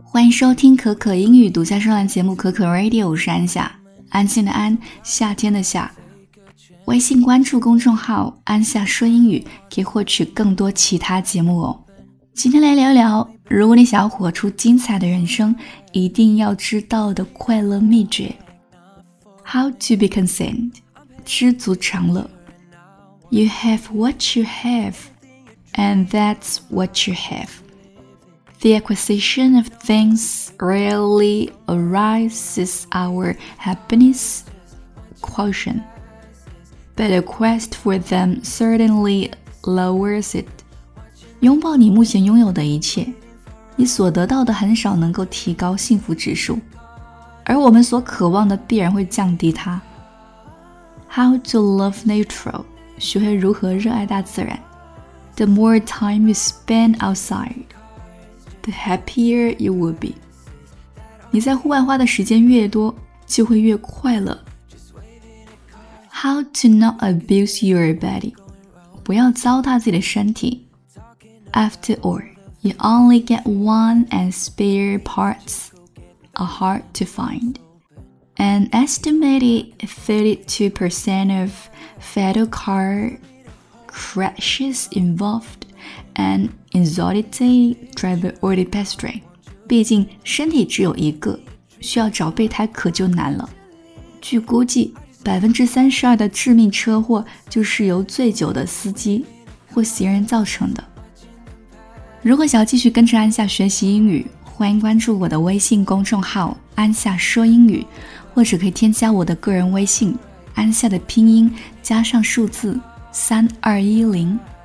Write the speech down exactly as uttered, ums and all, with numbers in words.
欢迎收听可可英语独家声浪节目可可 Radio， 我是安夏，安静的安，夏天的夏。微信关注公众号安夏说英语，可以获取更多其他节目哦。今天来聊聊，如果你想要活出精彩的人生，一定要知道的快乐秘诀。 How to be content， 知足常乐。 You have what you have, and that's what you have.The acquisition of things rarely arises our happiness quotient, but a quest for them certainly lowers it. 拥抱你目前拥有的一切，你所得到的很少能够提高幸福指数，而我们所渴望的必然会降低它。How to love nature， 学会如何热爱大自然。The more time you spend outside,The happier you will be. 你在户外花的时间越多，就会越快乐。How to not abuse your body. 不要糟蹋自己的身体。After all, you only get one and spare parts are hard to find. An estimated thirty-two percent of fatal car crashes involved,and anxiety driver or the pedestrian. 毕竟身体只有一个，需要找备胎可就难了。据估计 百分之三十二 的致命车祸就是由醉酒的司机或行人造成的。如果想要继续跟着安夏学习英语，欢迎关注我的微信公众号安夏说英语，或者可以添加我的个人微信安夏的拼音加上数字三二一零